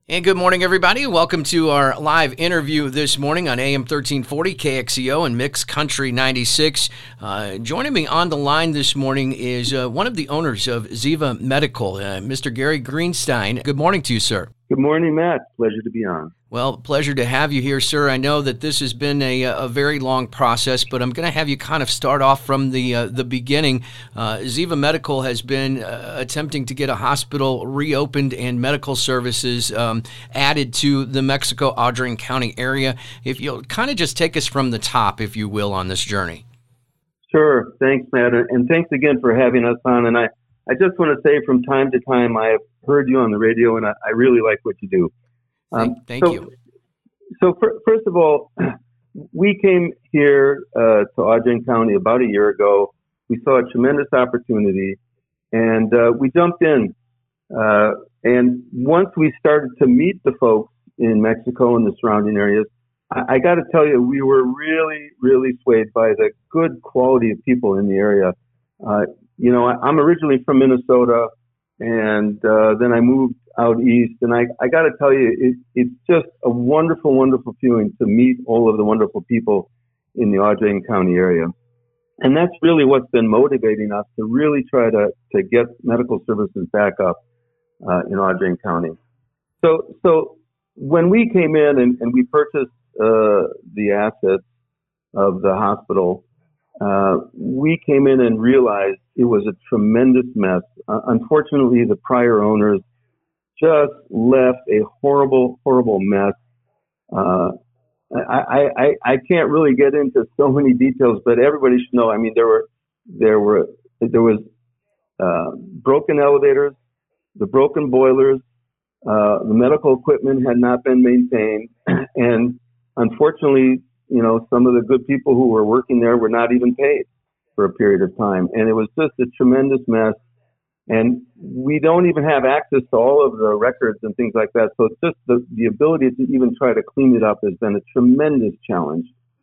And good morning, everybody. Welcome to our live interview this morning on AM 1340 KXEO and Mix Country 96. Joining me on the line this morning is one of the owners of Ziva Medical, Mr. Gary Greenstein. Good morning to you, sir. Good morning, Matt. Pleasure to be on. Well, pleasure to have you here, sir. I know that this has been a very long process, but I'm going to have you kind of start off from the beginning. Ziva Medical has been attempting to get a hospital reopened and medical services added to the Mexico Audrain County area. If you'll kind of just take us from the top, if you will, on this journey. Sure. Thanks, Matt. And thanks again for having us on. And I just want to say from time to time, I have heard you on the radio, and I really like what you do. Thank you. So first of all, we came here to Audrain County about a year ago. We saw a tremendous opportunity, and we jumped in. And once we started to meet the folks in Mexico and the surrounding areas, I got to tell you, we were really, really swayed by the good quality of people in the area. I'm originally from Minnesota, and then I moved out east. And I got to tell you, it's just a wonderful, wonderful feeling to meet all of the wonderful people in the Audrain County area. And that's really what's been motivating us to really try to get medical services back up in Audrain County. So when we came in and we purchased the assets of the hospital, we came in and realized it was a tremendous mess. Unfortunately, the prior owners just left a horrible, horrible mess. I can't really get into so many details, but everybody should know. I mean, there was broken elevators, the broken boilers, the medical equipment had not been maintained, and unfortunately, some of the good people who were working there were not even paid for a period of time. And it was just a tremendous mess. And we don't even have access to all of the records and things like that. So it's just the ability to even try to clean it up has been a tremendous challenge.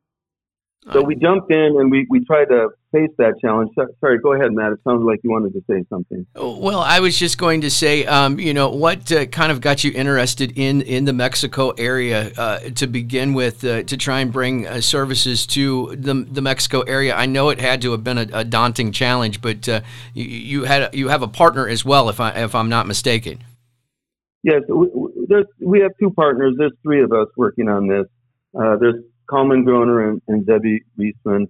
So we jumped in and we tried to face that challenge. Sorry, go ahead, Matt. It sounded like you wanted to say something. Well, I was just going to say, what kind of got you interested in the Mexico area to begin with, to try and bring services to the Mexico area? I know it had to have been a daunting challenge, but you have a partner as well, if I'm not mistaken. Yes, we have two partners. There's three of us working on this. There's Coleman Groner and Debbie Reisman.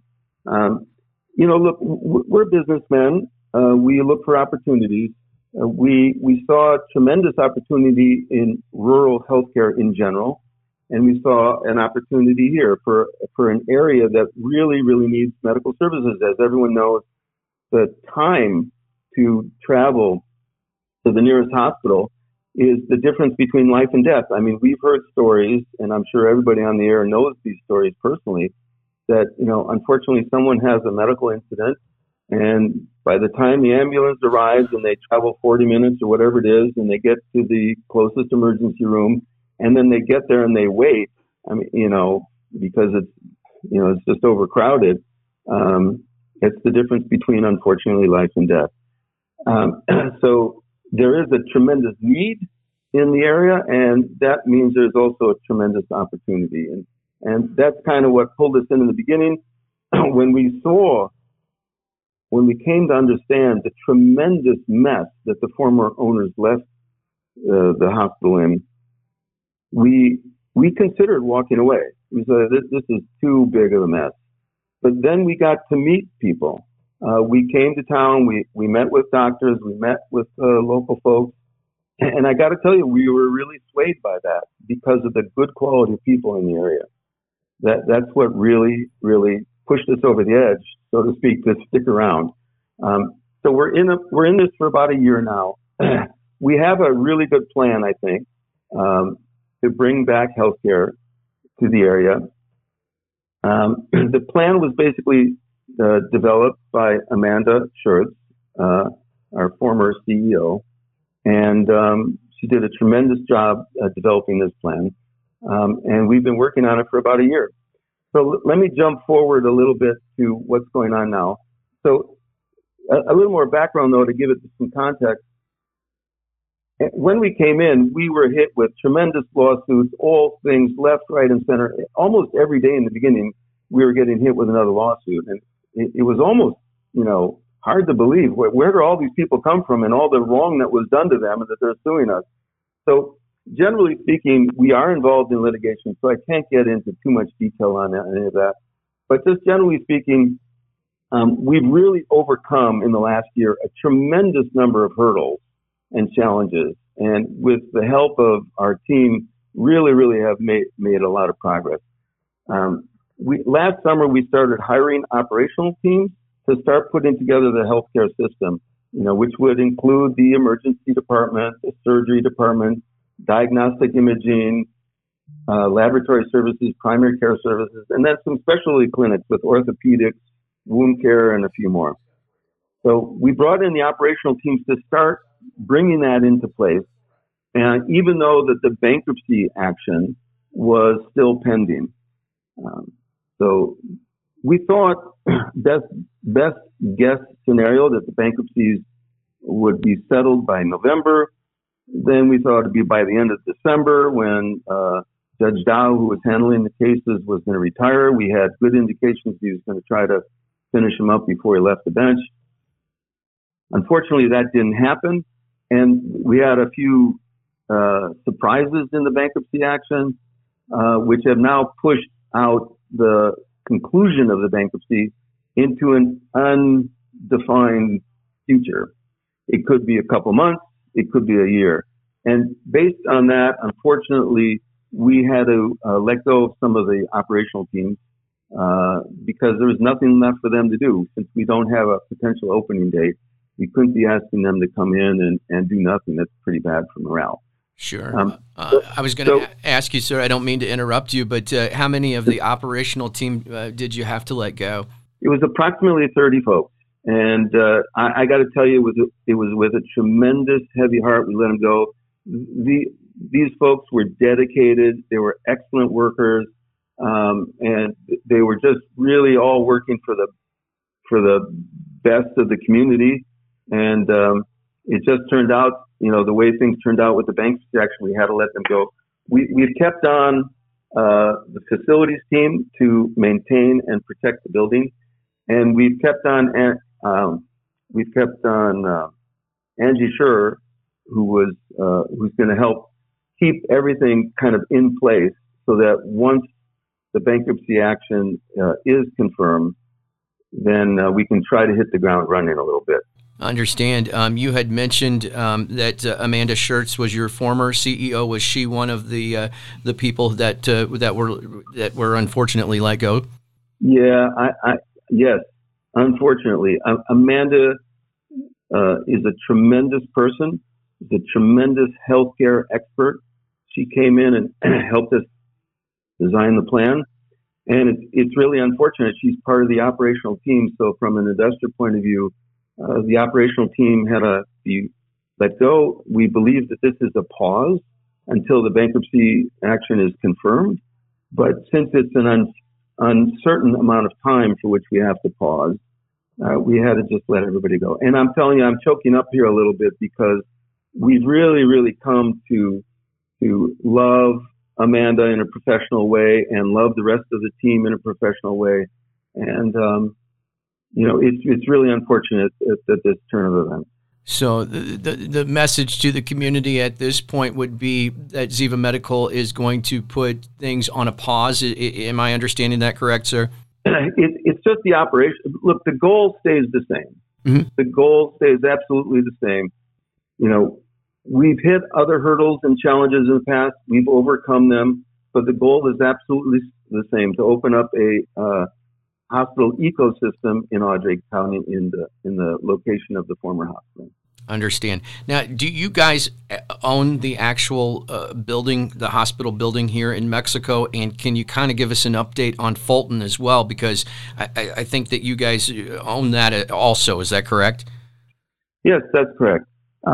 Look, we're businessmen. We look for opportunities. We saw a tremendous opportunity in rural healthcare in general, and we saw an opportunity here for an area that really, really needs medical services. As everyone knows, the time to travel to the nearest hospital is the difference between life and death. I mean, we've heard stories, and I'm sure everybody on the air knows these stories personally, that, unfortunately someone has a medical incident, and by the time the ambulance arrives and they travel 40 minutes or whatever it is, and they get to the closest emergency room, and then they get there and they wait, because it's just overcrowded, it's the difference between, unfortunately, life and death. So there is a tremendous need in the area, and that means there's also a tremendous opportunity. And that's kind of what pulled us in the beginning. When we came to understand the tremendous mess that the former owners left the hospital in, we considered walking away. We said, this is too big of a mess. But then we got to meet people. We came to town, we met with doctors, we met with local folks, and I got to tell you, we were really swayed by that because of the good quality of people in the area. That's what really, really pushed us over the edge, so to speak, to stick around. So we're in this for about a year now. We have a really good plan, I think, to bring back healthcare to the area. The plan was basically developed by Amanda Schertz, our former CEO, and she did a tremendous job developing this plan. And we've been working on it for about a year. So let me jump forward a little bit to what's going on now. So a little more background, though, to give it some context. when we came in, we were hit with tremendous lawsuits, all things left, right, and center. Almost every day in the beginning, we were getting hit with another lawsuit. And it was almost, hard to believe. Where do all these people come from and all the wrong that was done to them and that they're suing us? So generally speaking, we are involved in litigation, so I can't get into too much detail on any of that. But just generally speaking, we've really overcome in the last year a tremendous number of hurdles and challenges. And with the help of our team, really have made a lot of progress. Last summer, we started hiring operational teams to start putting together the healthcare system, which would include the emergency department, the surgery department, diagnostic imaging, laboratory services, primary care services, and then some specialty clinics with orthopedics, wound care, and a few more. So we brought in the operational teams to start bringing that into place, and even though that the bankruptcy action was still pending. So we thought best guess scenario that the bankruptcies would be settled by November. Then we thought it'd be by the end of December when Judge Dow, who was handling the cases, was going to retire. We had good indications he was going to try to finish them up before he left the bench. Unfortunately, that didn't happen, and we had a few surprises in the bankruptcy action, which have now pushed out the conclusion of the bankruptcy into an undefined future. It could be a couple months, it could be a year. And based on that, unfortunately, we had to let go of some of the operational teams because there was nothing left for them to do. Since we don't have a potential opening date, we couldn't be asking them to come in and do nothing. That's pretty bad for morale. Sure. I was going to ask you, sir, I don't mean to interrupt you, but how many of the operational team did you have to let go? It was approximately 30 folks. And I got to tell you, it was with a tremendous heavy heart we let them go. These folks were dedicated. They were excellent workers. And they were just really all working for the best of the community. And it just turned out, the way things turned out with the bankruptcy action, we had to let them go. We've kept on the facilities team to maintain and protect the building, and we've kept on Angie Scher, who's going to help keep everything kind of in place so that once the bankruptcy action is confirmed, then we can try to hit the ground running a little bit. Understand. You had mentioned that Amanda Schertz was your former CEO. Was she one of the people that were unfortunately let go? Yeah, yes. Unfortunately, Amanda is a tremendous person. Is a tremendous healthcare expert. She came in and helped us design the plan, and it's really unfortunate. She's part of the operational team. So, from an investor point of view, the operational team had to be let go. We believe that this is a pause until the bankruptcy action is confirmed. But since it's an uncertain amount of time for which we have to pause, we had to just let everybody go. And I'm telling you, I'm choking up here a little bit because we've really come to love Amanda in a professional way and love the rest of the team in a professional way. And, it's really unfortunate at this turn of events. So the message to the community at this point would be that Ziva Medical is going to put things on a pause. Am I understanding that correct, sir? It's just the operation. Look, the goal stays the same. Mm-hmm. The goal stays absolutely the same. We've hit other hurdles and challenges in the past. We've overcome them, but the goal is absolutely the same: to open up a hospital ecosystem in Audrain County in the location of the former hospital. Understand. Now, do you guys own the actual building, the hospital building here in Mexico? And can you kind of give us an update on Fulton as well? Because I think that you guys own that also. Is that correct? Yes, that's correct.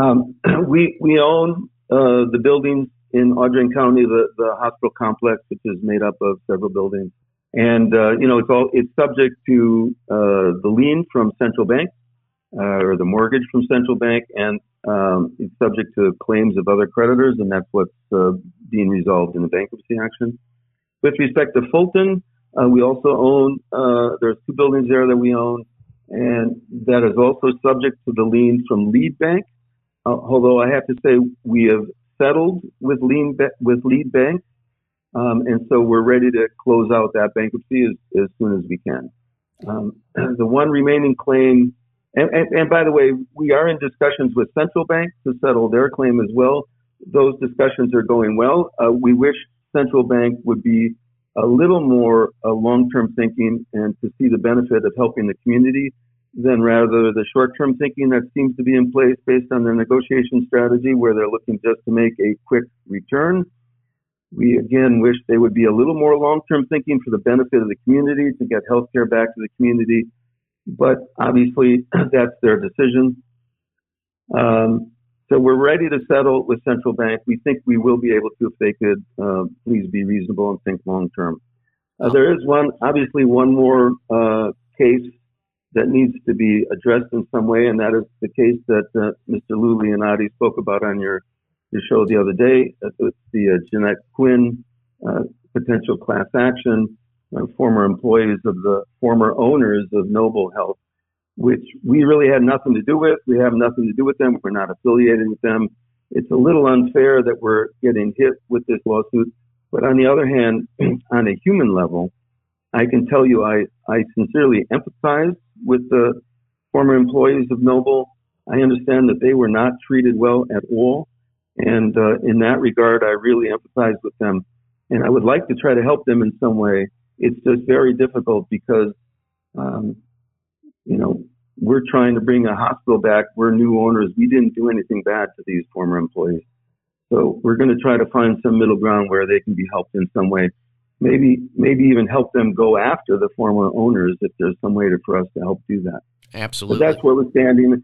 We own the buildings in Audrain County, the hospital complex, which is made up of several buildings. And, it's subject to the lien from Central Bank. or the mortgage from Central Bank, and it's subject to claims of other creditors, and that's what's being resolved in the bankruptcy action. With respect to Fulton, we also own, there's 2 buildings there that we own, and that is also subject to the lien from Lead Bank. Although I have to say we have settled with Lead Bank, and so we're ready to close out that bankruptcy as soon as we can. The one remaining claim, and by the way, we are in discussions with Central Bank to settle their claim as well. Those discussions are going well. We wish Central Bank would be a little more long-term thinking and to see the benefit of helping the community than rather the short-term thinking that seems to be in place based on their negotiation strategy where they're looking just to make a quick return. We again wish they would be a little more long-term thinking for the benefit of the community to get healthcare back to the community, but obviously that's their decision. So we're ready to settle with Central Bank. We think we will be able to if they could please be reasonable and think long-term. There is one more case that needs to be addressed in some way, and that is the case that Mr. Lou Leonardi spoke about on your show the other day. It's the Jeanette Quinn potential class action, former employees of the former owners of Noble Health, which we really had nothing to do with. We have nothing to do with them. We're not affiliated with them. It's a little unfair that we're getting hit with this lawsuit. But on the other hand, on a human level, I can tell you I sincerely empathize with the former employees of Noble. I understand that they were not treated well at all. And in that regard, I really empathize with them. And I would like to try to help them in some way. It's just very difficult because, we're trying to bring a hospital back. We're new owners. We didn't do anything bad to these former employees. So we're going to try to find some middle ground where they can be helped in some way. Maybe even help them go after the former owners if there's some way for us to help do that. Absolutely. So that's where we're standing.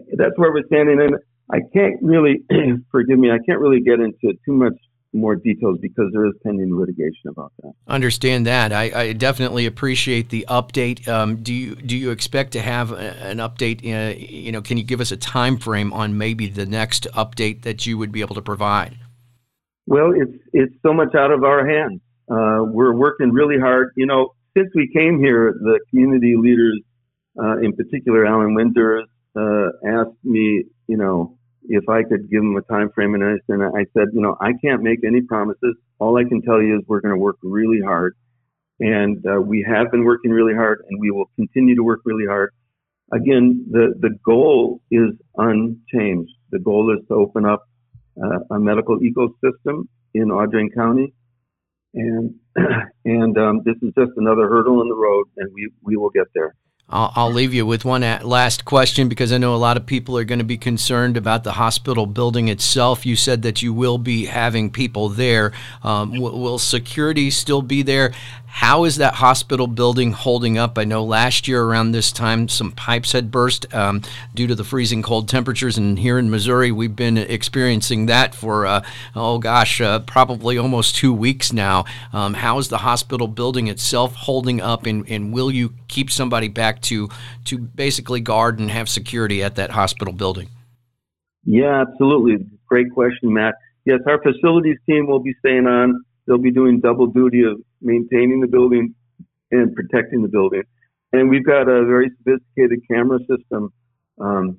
And I can't really, forgive me, I can't really get into too much more details because there is pending litigation about that. Understand that. I definitely appreciate the update. Do you expect to have an update? Can you give us a time frame on maybe the next update that you would be able to provide? Well, it's so much out of our hands. We're working really hard. Since we came here, the community leaders, in particular Alan Winters, asked me, if I could give them a time frame, and I said, I can't make any promises. All I can tell you is we're going to work really hard, and we have been working really hard, and we will continue to work really hard. Again, the goal is unchanged. The goal is to open up a medical ecosystem in Audrain County, and this is just another hurdle in the road, and we will get there. I'll leave you with one last question because I know a lot of people are going to be concerned about the hospital building itself. You said that you will be having people there. Will security still be there? How is that hospital building holding up? I know last year around this time some pipes had burst due to the freezing cold temperatures, and here in Missouri we've been experiencing that for probably almost 2 weeks now. How is the hospital building itself holding up, and will you keep somebody back to basically guard and have security at that hospital building? Yeah, absolutely. Great question, Matt. Yes, our facilities team will be staying on. They'll be doing double duty of maintaining the building and protecting the building. And we've got a very sophisticated camera system, so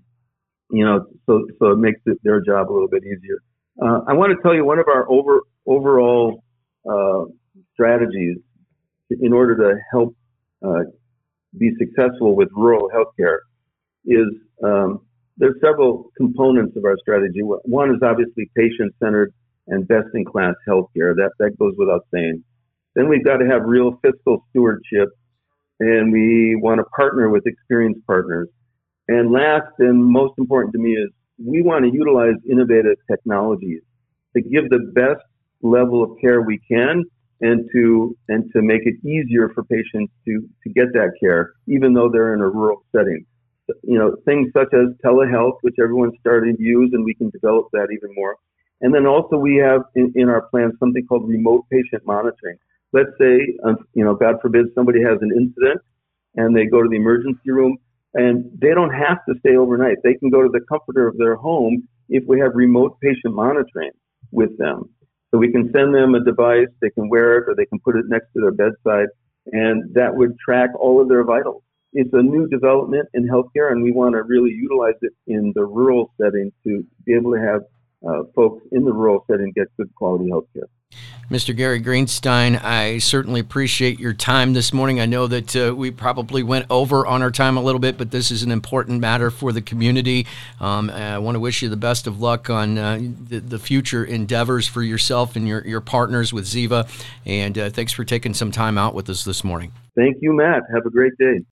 it makes their job a little bit easier. I want to tell you one of our overall strategies in order to help be successful with rural healthcare is there's several components of our strategy. One is obviously patient-centered and best-in-class healthcare. That goes without saying. Then we've got to have real fiscal stewardship, and we want to partner with experienced partners. And last and most important to me is we want to utilize innovative technologies to give the best level of care we can and to make it easier for patients to get that care, even though they're in a rural setting. Things such as telehealth, which everyone's starting to use, and we can develop that even more. And then also we have in our plan something called remote patient monitoring. Let's say, God forbid, somebody has an incident and they go to the emergency room. And they don't have to stay overnight. They can go to the comfort of their home if we have remote patient monitoring with them. So we can send them a device, they can wear it, or they can put it next to their bedside, and that would track all of their vitals. It's a new development in healthcare, and we want to really utilize it in the rural setting to be able to have folks in the rural setting get good quality healthcare. Mr. Gary Greenstein, I certainly appreciate your time this morning. I know that we probably went over on our time a little bit, but this is an important matter for the community. I want to wish you the best of luck on the future endeavors for yourself and your partners with Ziva. And thanks for taking some time out with us this morning. Thank you, Matt. Have a great day.